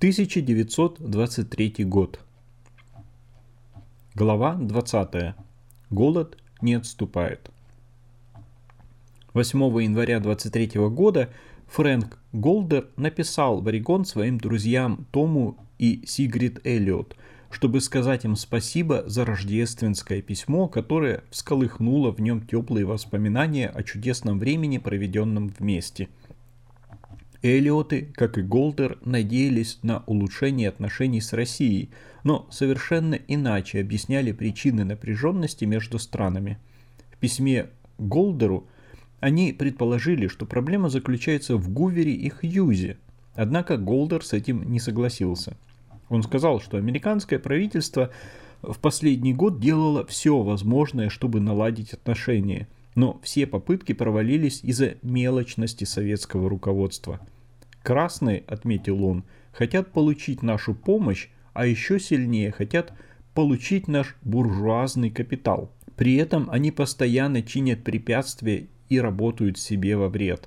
1923 год. Глава 20. Голод не отступает. 8 января 1923 года Фрэнк Голдер написал в Орегон своим друзьям Тому и Сигрид Эллиот, чтобы сказать им спасибо за рождественское письмо, которое всколыхнуло в нем теплые воспоминания о чудесном времени, проведенном вместе. Эллиоты, как и Голдер, надеялись на улучшение отношений с Россией, но совершенно иначе объясняли причины напряженности между странами. В письме Голдеру они предположили, что проблема заключается в Гувере и Хьюзе, однако Голдер с этим не согласился. Он сказал, что американское правительство в последний год делало все возможное, чтобы наладить отношения, но все попытки провалились из-за мелочности советского руководства. «Красные», — отметил он, — «хотят получить нашу помощь, а еще сильнее хотят получить наш буржуазный капитал. При этом они постоянно чинят препятствия и работают себе во вред».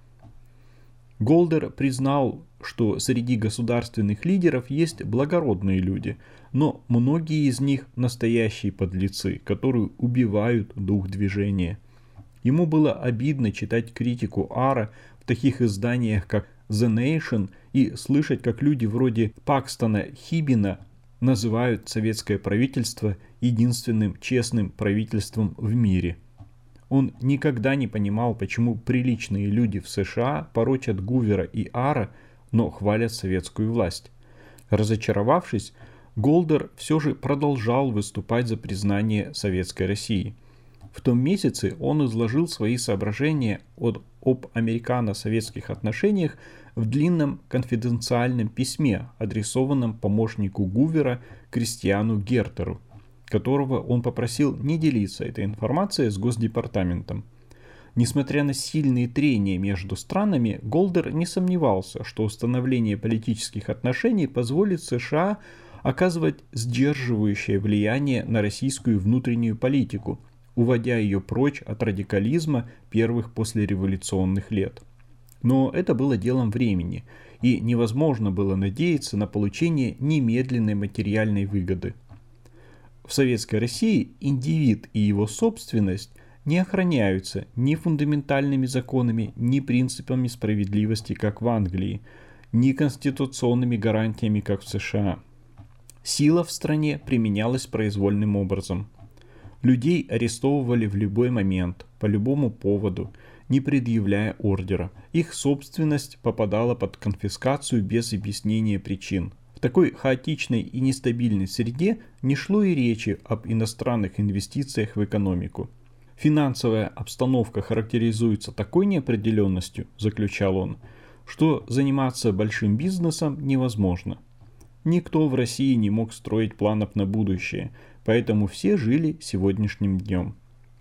Голдер признал, что среди государственных лидеров есть благородные люди, но многие из них настоящие подлецы, которые убивают дух движения. Ему было обидно читать критику Ара в таких изданиях, как The Nation, и слышать, как люди вроде Пакстона Хиббина называют советское правительство единственным честным правительством в мире. Он никогда не понимал, почему приличные люди в США порочат Гувера и Ара, но хвалят советскую власть. Разочаровавшись, Голдер все же продолжал выступать за признание Советской России. В том месяце он изложил свои соображения об американо-советских отношениях в длинном конфиденциальном письме, адресованном помощнику Гувера Кристиану Гертеру, которого он попросил не делиться этой информацией с Госдепартаментом. Несмотря на сильные трения между странами, Голдер не сомневался, что установление политических отношений позволит США оказывать сдерживающее влияние на российскую внутреннюю политику, уводя ее прочь от радикализма первых послереволюционных лет. Но это было делом времени, и невозможно было надеяться на получение немедленной материальной выгоды. В Советской России индивид и его собственность не охраняются ни фундаментальными законами, ни принципами справедливости, как в Англии, ни конституционными гарантиями, как в США. Сила в стране применялась произвольным образом. Людей арестовывали в любой момент, по любому поводу, не предъявляя ордера. Их собственность попадала под конфискацию без объяснения причин. В такой хаотичной и нестабильной среде не шло и речи об иностранных инвестициях в экономику. «Финансовая обстановка характеризуется такой неопределенностью», – заключал он, – «что заниматься большим бизнесом невозможно». Никто в России не мог строить планов на будущее, поэтому все жили сегодняшним днем.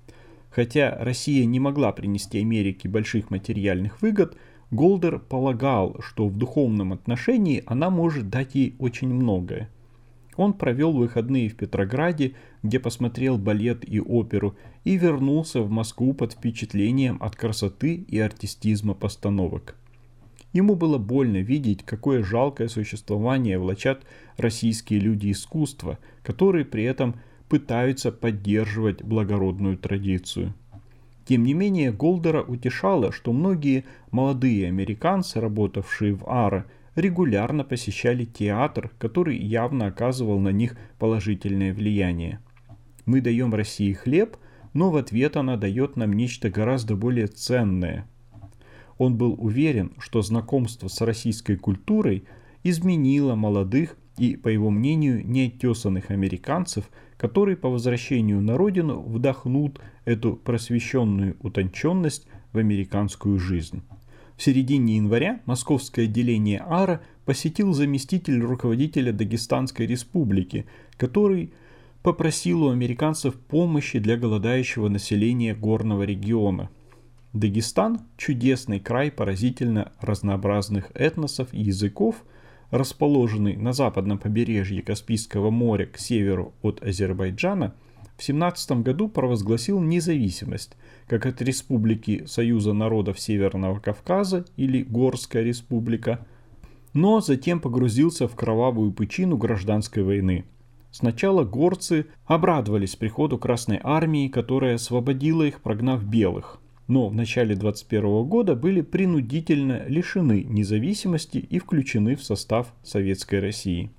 Хотя Россия не могла принести Америке больших материальных выгод, Голдер полагал, что в духовном отношении она может дать ей очень многое. Он провел выходные в Петрограде, где посмотрел балет и оперу, и вернулся в Москву под впечатлением от красоты и артистизма постановок. Ему было больно видеть, какое жалкое существование влачат российские люди искусства, которые при этом пытаются поддерживать благородную традицию. Тем не менее, Голдера утешало, что многие молодые американцы, работавшие в Ара, регулярно посещали театр, который явно оказывал на них положительное влияние. «Мы даем России хлеб, но в ответ она дает нам нечто гораздо более ценное». Он был уверен, что знакомство с российской культурой изменило молодых и, по его мнению, неоттесанных американцев, которые по возвращению на родину вдохнут эту просвещенную утонченность в американскую жизнь. В середине января московское отделение Ара посетил заместитель руководителя Дагестанской республики, который попросил у американцев помощи для голодающего населения горного региона. Дагестан – чудесный край поразительно разнообразных этносов и языков, расположенный на западном побережье Каспийского моря к северу от Азербайджана, в 17 году провозгласил независимость как от Республики Союза народов Северного Кавказа или Горская республика, но затем погрузился в кровавую пучину гражданской войны. Сначала горцы обрадовались приходу Красной Армии, которая освободила их, прогнав белых. Но в начале 21 года были принудительно лишены независимости и включены в состав Советской России.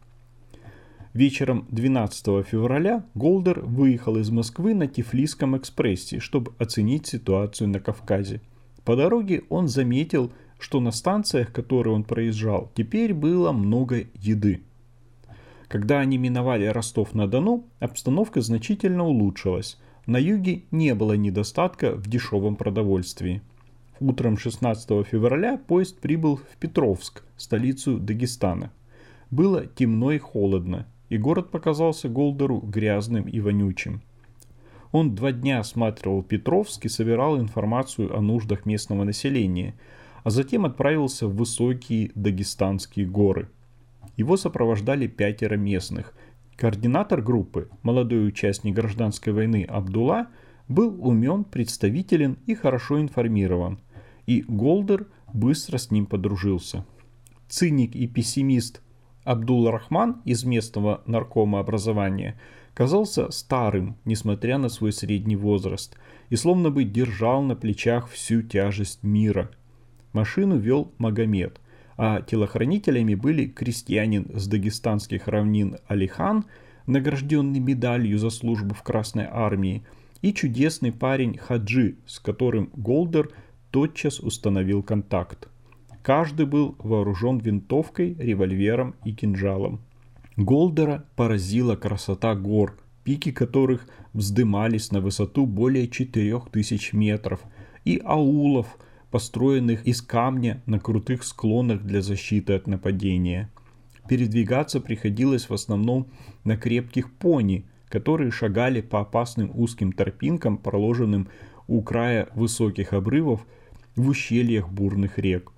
Вечером 12 февраля Голдер выехал из Москвы на Тифлисском экспрессе, чтобы оценить ситуацию на Кавказе. По дороге он заметил, что на станциях, которые он проезжал, теперь было много еды. Когда они миновали Ростов-на-Дону, обстановка значительно улучшилась. На юге не было недостатка в дешевом продовольствии. Утром 16 февраля поезд прибыл в Петровск, столицу Дагестана. Было темно и холодно, и город показался Голдеру грязным и вонючим. Он 2 дня осматривал Петровск и собирал информацию о нуждах местного населения, а затем отправился в высокие дагестанские горы. Его сопровождали 5 местных. Координатор группы, молодой участник гражданской войны Абдулла, был умен, представителен и хорошо информирован, и Голдер быстро с ним подружился. Циник и пессимист Абдул-Рахман из местного наркома образования казался старым, несмотря на свой средний возраст, и словно бы держал на плечах всю тяжесть мира. Машину вел Магомед, а телохранителями были крестьянин с дагестанских равнин Алихан, награжденный медалью за службу в Красной Армии, и чудесный парень Хаджи, с которым Голдер тотчас установил контакт. Каждый был вооружен винтовкой, револьвером и кинжалом. Голдера поразила красота гор, пики которых вздымались на высоту более 4000 метров, и аулов, построенных из камня на крутых склонах для защиты от нападения. Передвигаться приходилось в основном на крепких пони, которые шагали по опасным узким тропинкам, проложенным у края высоких обрывов в ущельях бурных рек.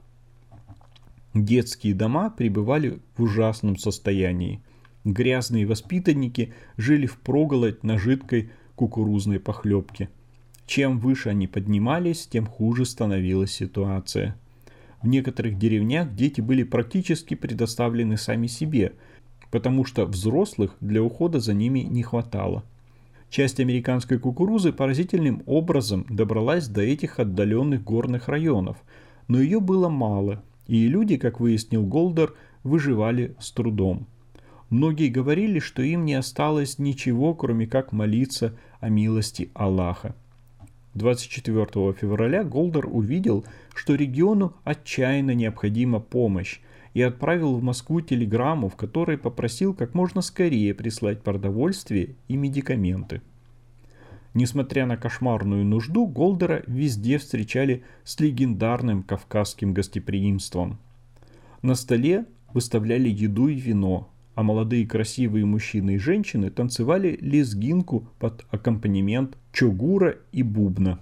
Детские дома пребывали в ужасном состоянии. Грязные воспитанники жили впроголодь на жидкой кукурузной похлебке. Чем выше они поднимались, тем хуже становилась ситуация. В некоторых деревнях дети были практически предоставлены сами себе, потому что взрослых для ухода за ними не хватало. Часть американской кукурузы поразительным образом добралась до этих отдаленных горных районов, но ее было мало, и люди, как выяснил Голдер, выживали с трудом. Многие говорили, что им не осталось ничего, кроме как молиться о милости Аллаха. 24 февраля Голдер увидел, что региону отчаянно необходима помощь, и отправил в Москву телеграмму, в которой попросил как можно скорее прислать продовольствие и медикаменты. Несмотря на кошмарную нужду, Голдера везде встречали с легендарным кавказским гостеприимством. На столе выставляли еду и вино, а молодые красивые мужчины и женщины танцевали лезгинку под аккомпанемент чогура и бубна.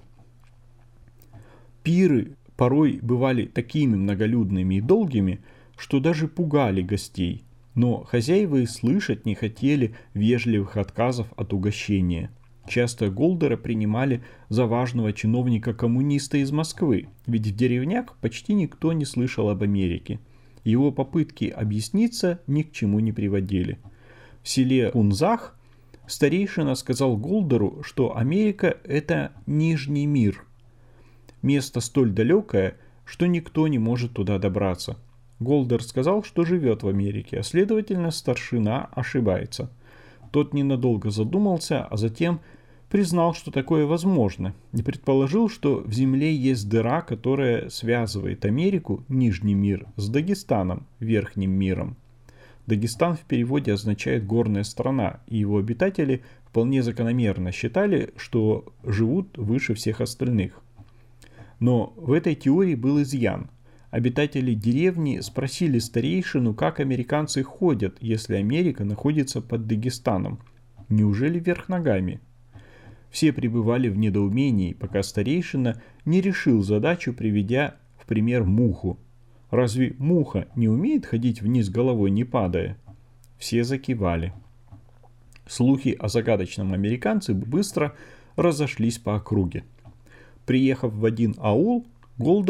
Пиры порой бывали такими многолюдными и долгими, что даже пугали гостей, но хозяева и слышать не хотели вежливых отказов от угощения. Часто Голдера принимали за важного чиновника-коммуниста из Москвы, ведь в деревнях почти никто не слышал об Америке. Его попытки объясниться ни к чему не приводили. В селе Кунзах старейшина сказал Голдеру, что Америка – это Нижний мир. Место столь далекое, что никто не может туда добраться. Голдер сказал, что живет в Америке, а следовательно старшина ошибается. Тот ненадолго задумался, а затем признал, что такое возможно, и предположил, что в земле есть дыра, которая связывает Америку, Нижний мир, с Дагестаном, Верхним миром. Дагестан в переводе означает «горная страна», и его обитатели вполне закономерно считали, что живут выше всех остальных. Но в этой теории был изъян. Обитатели деревни спросили старейшину, как американцы ходят, если Америка находится под Дагестаном. Неужели вверх ногами? Все пребывали в недоумении, пока старейшина не решил задачу, приведя в пример муху. Разве муха не умеет ходить вниз головой, не падая? Все закивали. Слухи о загадочном американце быстро разошлись по округе. Приехав в один аул, Голдер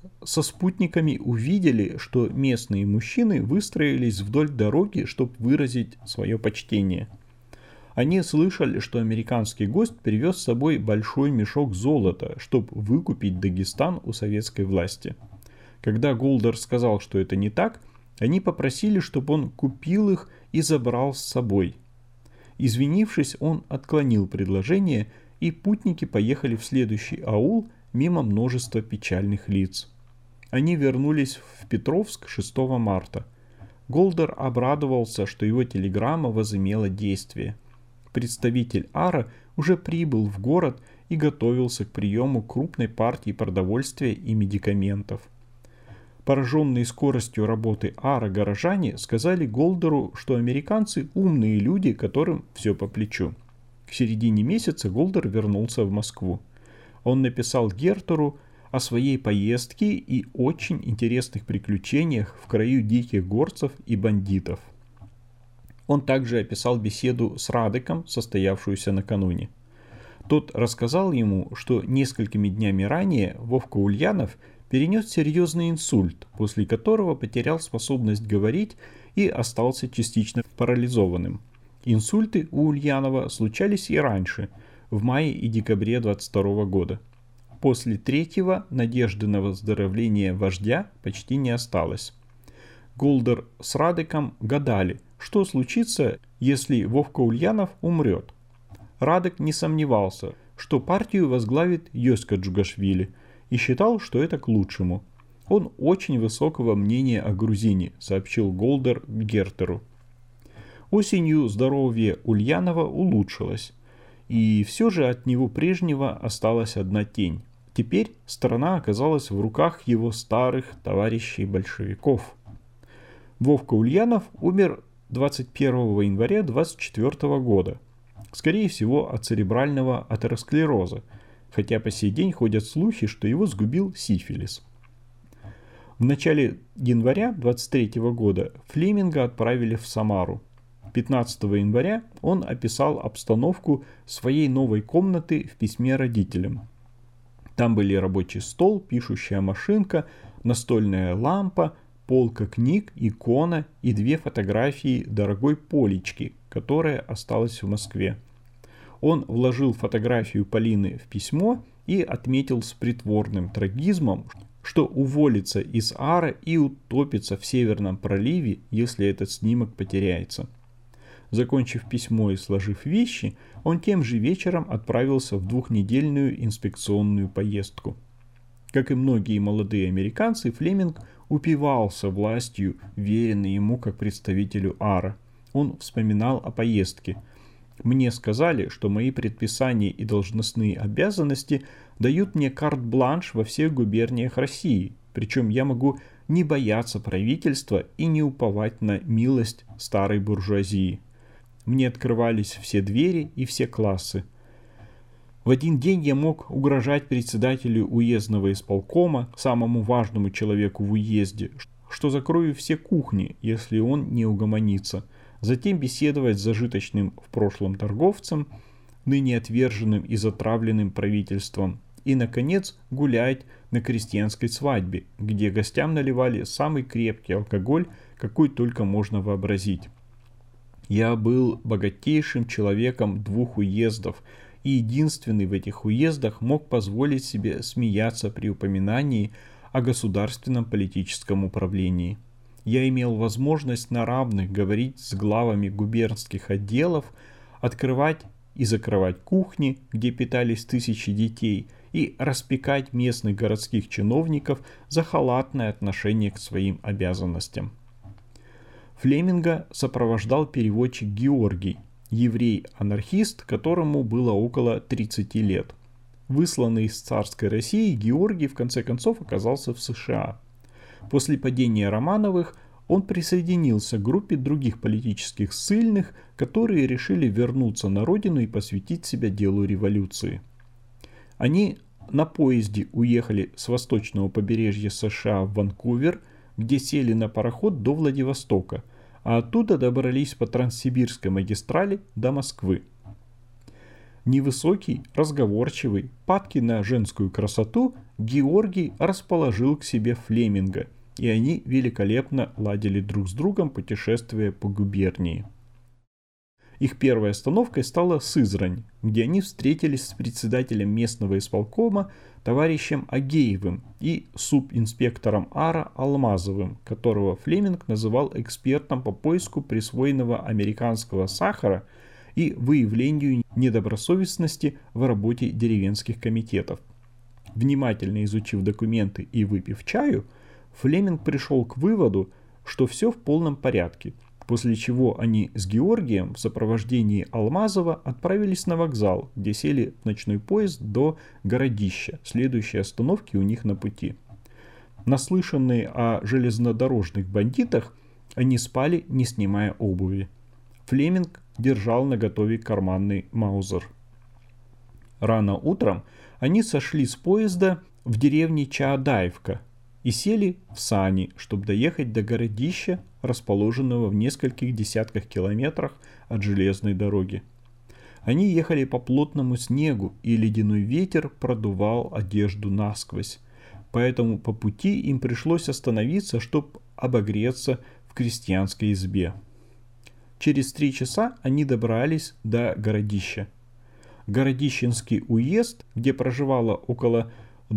со спутниками увидели, что местные мужчины выстроились вдоль дороги, чтобы выразить свое почтение. Они слышали, что американский гость привез с собой большой мешок золота, чтобы выкупить Дагестан у советской власти. Когда Голдер сказал, что это не так, они попросили, чтобы он купил их и забрал с собой. Извинившись, он отклонил предложение, и путники поехали в следующий аул мимо множества печальных лиц. Они вернулись в Петровск 6 марта. Голдер обрадовался, что его телеграмма возымела действие. Представитель АРА уже прибыл в город и готовился к приему крупной партии продовольствия и медикаментов. Пораженные скоростью работы АРА горожане сказали Голдеру, что американцы умные люди, которым все по плечу. К середине месяца Голдер вернулся в Москву. Он написал Гертеру о своей поездке и очень интересных приключениях в краю диких горцев и бандитов. Он также описал беседу с Радеком, состоявшуюся накануне. Тот рассказал ему, что несколькими днями ранее Вовка Ульянов перенес серьезный инсульт, после которого потерял способность говорить и остался частично парализованным. Инсульты у Ульянова случались и раньше, в мае и декабре 22 года. После третьего надежды на выздоровление вождя почти не осталось. Голдер с Радеком гадали, что случится, если Вовка Ульянов умрет. Радек не сомневался, что партию возглавит Йоська Джугашвили, и считал, что это к лучшему. Он очень высокого мнения о грузине, сообщил Голдер Гертеру. Осенью здоровье Ульянова улучшилось, и все же от него прежнего осталась одна тень. Теперь страна оказалась в руках его старых товарищей-большевиков. Вовка Ульянов умер 21 января 24 года, скорее всего от церебрального атеросклероза, хотя по сей день ходят слухи, что его сгубил сифилис. В начале января 23 года Флеминга отправили в Самару. 15 января он описал обстановку своей новой комнаты в письме родителям. Там были рабочий стол, пишущая машинка, настольная лампа, полка книг, икона и 2 фотографии дорогой Полечки, которая осталась в Москве. Он вложил фотографию Полины в письмо и отметил с притворным трагизмом, что уволится из АРА и утопится в Северном проливе, если этот снимок потеряется. Закончив письмо и сложив вещи, он тем же вечером отправился в 2-недельную инспекционную поездку. Как и многие молодые американцы, Флеминг упивался властью, веренной ему как представителю АРА. Он вспоминал о поездке. «Мне сказали, что мои предписания и должностные обязанности дают мне карт-бланш во всех губерниях России, причем я могу не бояться правительства и не уповать на милость старой буржуазии. Мне открывались все двери и все классы. В один день я мог угрожать председателю уездного исполкома, самому важному человеку в уезде, что закрою все кухни, если он не угомонится. Затем беседовать с зажиточным в прошлом торговцем, ныне отверженным и затравленным правительством. И, наконец, гулять на крестьянской свадьбе, где гостям наливали самый крепкий алкоголь, какой только можно вообразить. Я был богатейшим человеком 2 уездов, и единственный в этих уездах мог позволить себе смеяться при упоминании о государственном политическом управлении. Я имел возможность на равных говорить с главами губернских отделов, открывать и закрывать кухни, где питались тысячи детей, и распекать местных городских чиновников за халатное отношение к своим обязанностям. Флеминга сопровождал переводчик Георгий, еврей-анархист, которому было около 30 лет. Высланный из царской России, Георгий в конце концов оказался в США. После падения Романовых он присоединился к группе других политических ссыльных, которые решили вернуться на родину и посвятить себя делу революции. Они на поезде уехали с восточного побережья США в Ванкувер, где сели на пароход до Владивостока, а оттуда добрались по Транссибирской магистрали до Москвы. Невысокий, разговорчивый, падкий на женскую красоту, Георгий расположил к себе Флеминга, и они великолепно ладили друг с другом, путешествуя по губернии. Их первой остановкой стала Сызрань, где они встретились с председателем местного исполкома товарищем Агеевым и субинспектором АРА Алмазовым, которого Флеминг называл экспертом по поиску присвоенного американского сахара и выявлению недобросовестности в работе деревенских комитетов. Внимательно изучив документы и выпив чаю, Флеминг пришел к выводу, что все в полном порядке, после чего они с Георгием в сопровождении Алмазова отправились на вокзал, где сели в ночной поезд до Городища, следующей остановки у них на пути. Наслышанные о железнодорожных бандитах, они спали, не снимая обуви. Флеминг держал наготове карманный маузер. Рано утром они сошли с поезда в деревне Чаадаевка и сели в сани, чтобы доехать до Городища, расположенного в нескольких десятках километрах от железной дороги. Они ехали по плотному снегу, и ледяной ветер продувал одежду насквозь, поэтому по пути им пришлось остановиться, чтобы обогреться в крестьянской избе. Через 3 часа они добрались до Городища. Городищенский уезд, где проживало около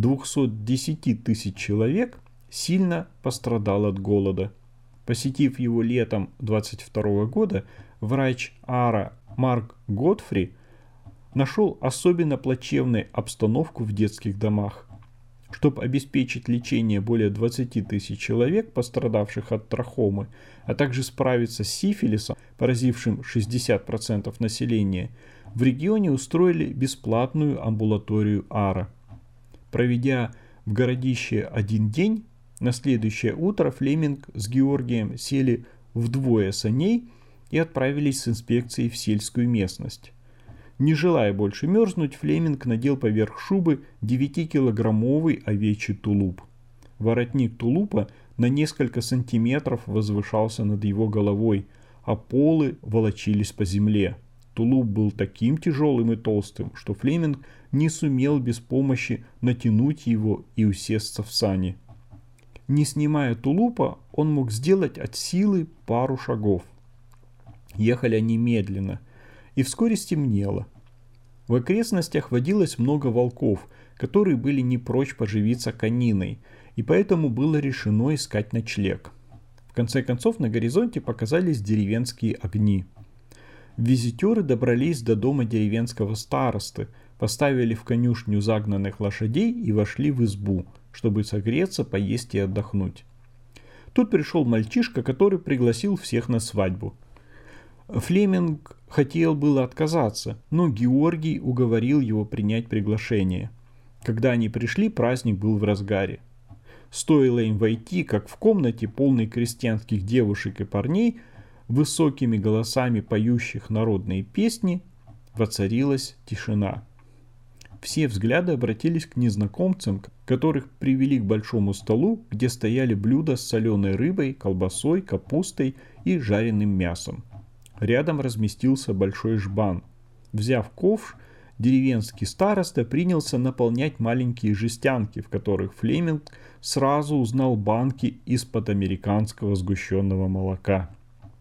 210 тысяч человек, сильно пострадал от голода. Посетив его летом 22 года, врач АРА Марк Готфри нашел особенно плачевную обстановку в детских домах. Чтобы обеспечить лечение более 20 тысяч человек, пострадавших от трахомы, а также справиться с сифилисом, поразившим 60% населения, в регионе устроили бесплатную амбулаторию АРА. Проведя в Городище 1 день, на следующее утро Флеминг с Георгием сели в 2 саней и отправились с инспекцией в сельскую местность. Не желая больше мерзнуть, Флеминг надел поверх шубы 9-килограммовый овечий тулуп. Воротник тулупа на несколько сантиметров возвышался над его головой, а полы волочились по земле. Тулуп был таким тяжелым и толстым, что Флеминг не сумел без помощи натянуть его и усесться в сани. Не снимая тулупа, он мог сделать от силы пару шагов. Ехали они медленно, и вскоре стемнело. В окрестностях водилось много волков, которые были не прочь поживиться кониной, и поэтому было решено искать ночлег. В конце концов на горизонте показались деревенские огни. Визитеры добрались до дома деревенского старосты, поставили в конюшню загнанных лошадей и вошли в избу, чтобы согреться, поесть и отдохнуть. Тут пришел мальчишка, который пригласил всех на свадьбу. Флеминг хотел было отказаться, но Георгий уговорил его принять приглашение. Когда они пришли, праздник был в разгаре. Стоило им войти, как в комнате, полной крестьянских девушек и парней, высокими голосами поющих народные песни, воцарилась тишина. Все взгляды обратились к незнакомцам, которых привели к большому столу, где стояли блюда с соленой рыбой, колбасой, капустой и жареным мясом. Рядом разместился большой жбан. Взяв ковш, деревенский староста принялся наполнять маленькие жестянки, в которых Флеминг сразу узнал банки из-под американского сгущенного молока.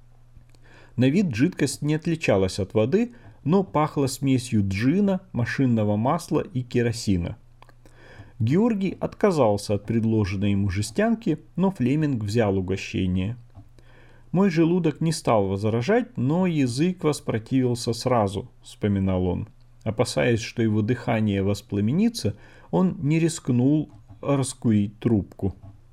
На вид жидкость не отличалась от воды, но пахла смесью джина, машинного масла и керосина. Георгий отказался от предложенной ему жестянки, но Флеминг взял угощение. «Мой желудок не стал возражать, но язык воспротивился сразу», — вспоминал он. Опасаясь, что его дыхание воспламенится, он не рискнул раскурить трубку.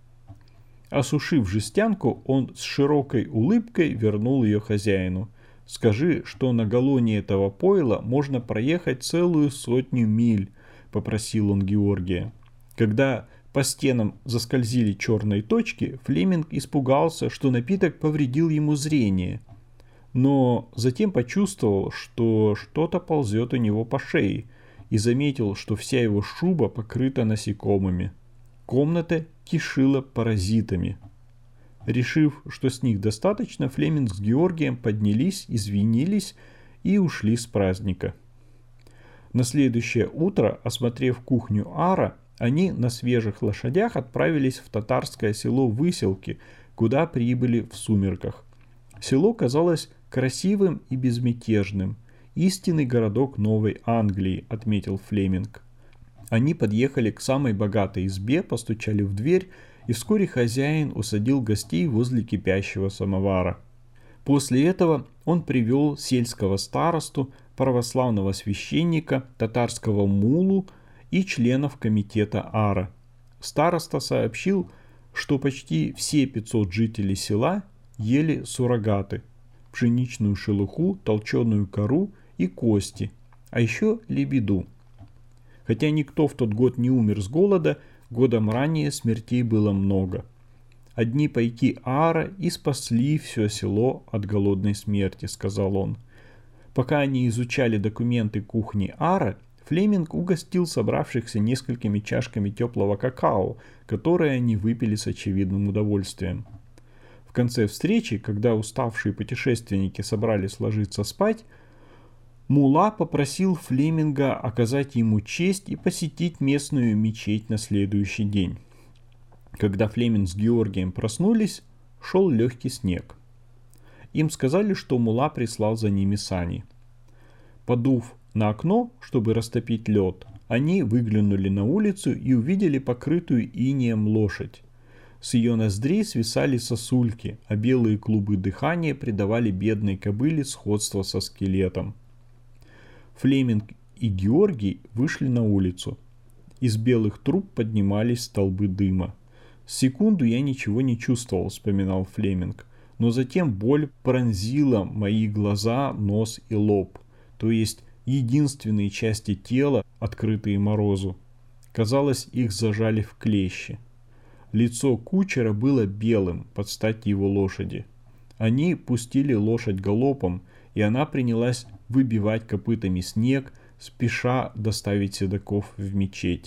Осушив жестянку, он с широкой улыбкой вернул ее хозяину. «Скажи, что на галлоне этого пойла можно проехать целую 100 миль», — попросил он Георгия. Когда по стенам заскользили черные точки, Флеминг испугался, что напиток повредил ему зрение. Но затем почувствовал, что что-то ползет у него по шее, и заметил, что вся его шуба покрыта насекомыми. Комната кишила паразитами. Решив, что с них достаточно, Флеминг с Георгием поднялись, извинились и ушли с праздника. На следующее утро, осмотрев кухню АРА, Они на свежих лошадях отправились в татарское село Выселки, куда прибыли в сумерках. Село казалось красивым и безмятежным. «Истинный городок Новой Англии», — отметил Флеминг. Они подъехали к самой богатой избе, постучали в дверь, и вскоре хозяин усадил гостей возле кипящего самовара. После этого он привел сельского старосту, православного священника, татарского муллу и членов комитета Ара. Староста сообщил, что почти все 500 жителей села ели суррогаты, пшеничную шелуху, толченую кору и кости, а еще лебеду. Хотя никто в тот год не умер с голода, годом ранее смертей было много. «Одни пайки Ара и спасли все село от голодной смерти», — сказал он. Пока они изучали документы кухни Ара, Флеминг угостил собравшихся несколькими чашками теплого какао, которые они выпили с очевидным удовольствием. В конце встречи, когда уставшие путешественники собрались ложиться спать, мулла попросил Флеминга оказать ему честь и посетить местную мечеть на следующий день. Когда Флеминг с Георгием проснулись, шел легкий снег. Им сказали, что мулла прислал за ними сани. Подув на окно, чтобы растопить лед, они выглянули на улицу и увидели покрытую инеем лошадь. С ее ноздрей свисали сосульки, а белые клубы дыхания придавали бедной кобыле сходство со скелетом. Флеминг и Георгий вышли на улицу. Из белых труб поднимались столбы дыма. «Секунду я ничего не чувствовал», — вспоминал Флеминг, «но затем боль пронзила мои глаза, нос и лоб, то есть единственные части тела, открытые морозу. Казалось, их зажали в клещи. Лицо кучера было белым, под стать его лошади. Они пустили лошадь галопом, и она принялась выбивать копытами снег, спеша доставить седоков в мечеть.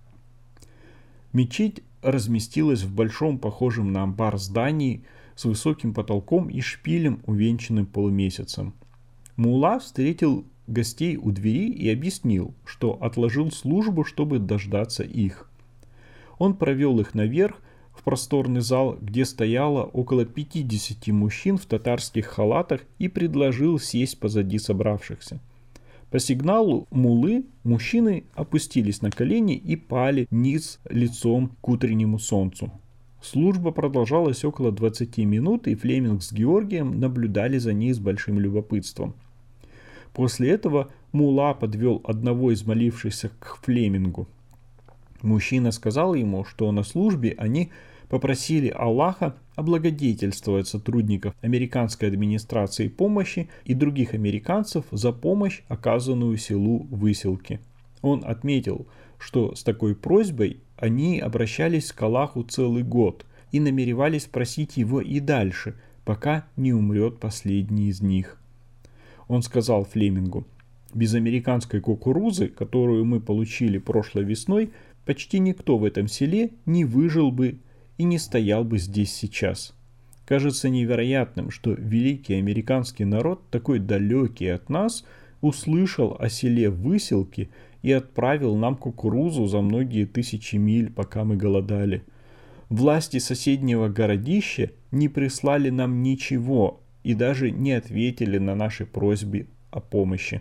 Мечеть разместилась в большом, похожем на амбар здании, с высоким потолком и шпилем, увенчанным полумесяцем. Мулла встретил гостей у двери и объяснил, что отложил службу, чтобы дождаться их. Он провел их наверх, в просторный зал, где стояло около 50 мужчин в татарских халатах, и предложил сесть позади собравшихся. По сигналу муллы мужчины опустились на колени и пали низ лицом к утреннему солнцу. Служба продолжалась около 20 минут, и Флеминг с Георгием наблюдали за ней с большим любопытством. После этого мулла подвел одного из молившихся к Флемингу. Мужчина сказал ему, что на службе они попросили Аллаха облагодетельствовать сотрудников американской администрации помощи и других американцев за помощь, оказанную селу Выселки. Он отметил, что с такой просьбой они обращались к Аллаху целый год и намеревались просить его и дальше, пока не умрет последний из них. Он сказал Флемингу: «Без американской кукурузы, которую мы получили прошлой весной, почти никто в этом селе не выжил бы и не стоял бы здесь сейчас. Кажется невероятным, что великий американский народ, такой далекий от нас, услышал о селе Выселки и отправил нам кукурузу за многие тысячи миль, пока мы голодали. Власти соседнего городища не прислали нам ничего и даже не ответили на наши просьбы о помощи».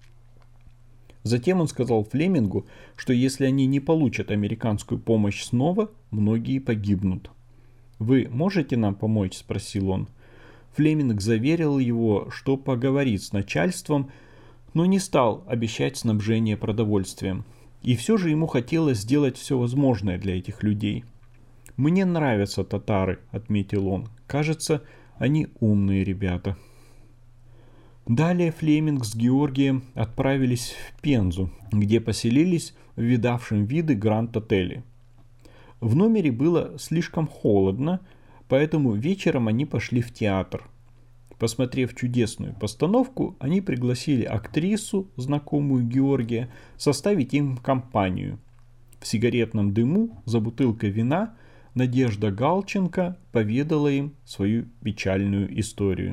Затем он сказал Флемингу, что если они не получат американскую помощь снова, многие погибнут. «Вы можете нам помочь?» – спросил он. Флеминг заверил его, что поговорит с начальством, но не стал обещать снабжение продовольствием. И все же ему хотелось сделать все возможное для этих людей. «Мне нравятся татары», – отметил он. «Кажется, они умные ребята». Далее Флеминг с Георгием отправились в Пензу, где поселились в видавшем виды Гранд-отеле. В номере было слишком холодно, поэтому вечером они пошли в театр. Посмотрев чудесную постановку, они пригласили актрису, знакомую Георгия, составить им компанию. В сигаретном дыму за бутылкой вина Надежда Галченко поведала им свою печальную историю.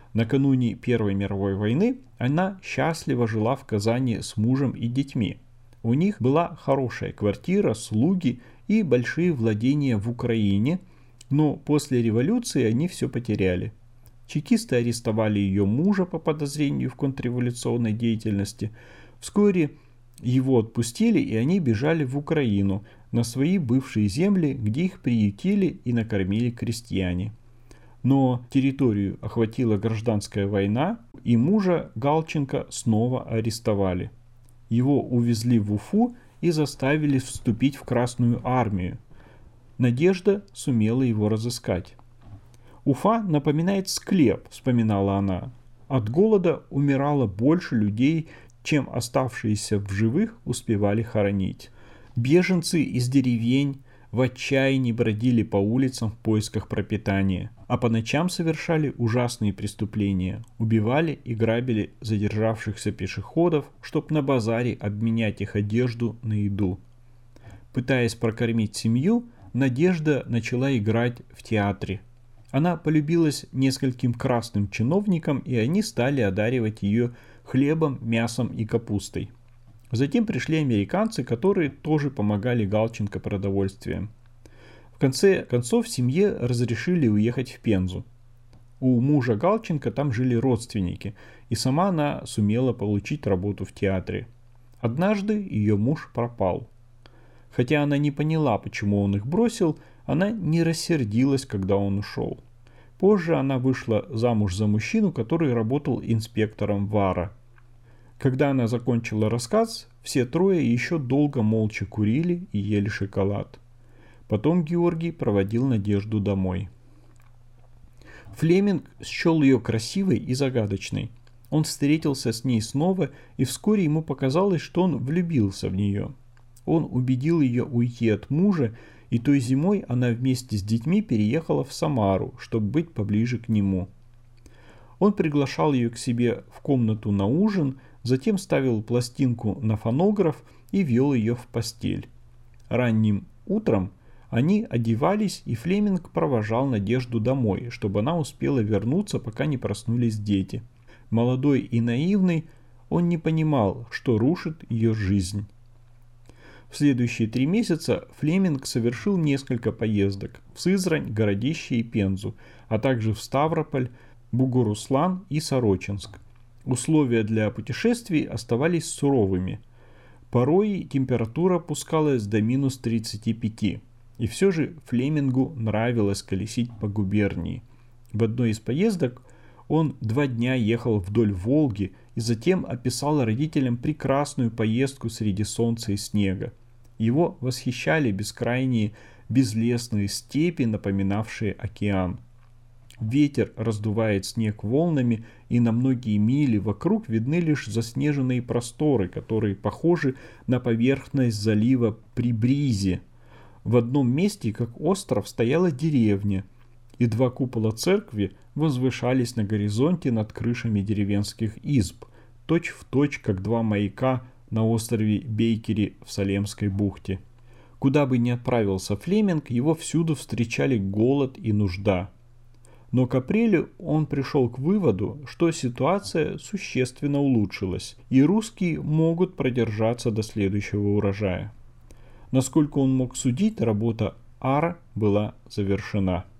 Накануне Первой мировой войны она счастливо жила в Казани с мужем и детьми. У них была хорошая квартира, слуги и большие владения в Украине, но после революции они все потеряли. Чекисты арестовали ее мужа по подозрению в контрреволюционной деятельности. Вскоре его отпустили, и они бежали в Украину, на свои бывшие земли, где их приютили и накормили крестьяне. Но территорию охватила гражданская война, и мужа Галченко снова арестовали. Его увезли в Уфу и заставили вступить в Красную армию. Надежда сумела его разыскать. «Уфа напоминает склеп», — вспоминала она. «От голода умирало больше людей, чем оставшиеся в живых успевали хоронить. Беженцы из деревень в отчаянии бродили по улицам в поисках пропитания, а по ночам совершали ужасные преступления, убивали и грабили задержавшихся пешеходов, чтобы на базаре обменять их одежду на еду». Пытаясь прокормить семью, Надежда начала играть в театре. Она полюбилась нескольким красным чиновникам, и они стали одаривать ее хлебом, мясом и капустой. Затем пришли американцы, которые тоже помогали Галченко продовольствием. В конце концов семье разрешили уехать в Пензу. У мужа Галченко там жили родственники, и сама она сумела получить работу в театре. Однажды ее муж пропал. Хотя она не поняла, почему он их бросил, она не рассердилась, когда он ушел. Позже она вышла замуж за мужчину, который работал инспектором ВАРа. Когда она закончила рассказ, все трое еще долго молча курили и ели шоколад. Потом Георгий проводил Надежду домой. Флеминг счел ее красивой и загадочной. Он встретился с ней снова, и вскоре ему показалось, что он влюбился в нее. Он убедил ее уйти от мужа, и той зимой она вместе с детьми переехала в Самару, чтобы быть поближе к нему. Он приглашал ее к себе в комнату на ужин, затем ставил пластинку на фонограф и вел ее в постель. Ранним утром они одевались, и Флеминг провожал Надежду домой, чтобы она успела вернуться, пока не проснулись дети. Молодой и наивный, он не понимал, что рушит ее жизнь. В следующие 3 месяца Флеминг совершил несколько поездок в Сызрань, Городище и Пензу, а также в Ставрополь, Бугуруслан и Сорочинск. Условия для путешествий оставались суровыми. Порой температура опускалась до минус 35, и все же Флемингу нравилось колесить по губернии. В одной из поездок он 2 дня ехал вдоль Волги и затем описал родителям прекрасную поездку среди солнца и снега. Его восхищали бескрайние безлесные степи, напоминавшие океан. Ветер раздувает снег волнами, и на многие мили вокруг видны лишь заснеженные просторы, которые похожи на поверхность залива при бризе. В одном месте, как остров, стояла деревня, и 2 купола церкви возвышались на горизонте над крышами деревенских изб, точь-в-точь, как 2 маяка на острове Бейкери в Салемской бухте. Куда бы ни отправился Флеминг, его всюду встречали голод и нужда. Но к апрелю он пришел к выводу, что ситуация существенно улучшилась, и русские могут продержаться до следующего урожая. Насколько он мог судить, работа Ара была завершена.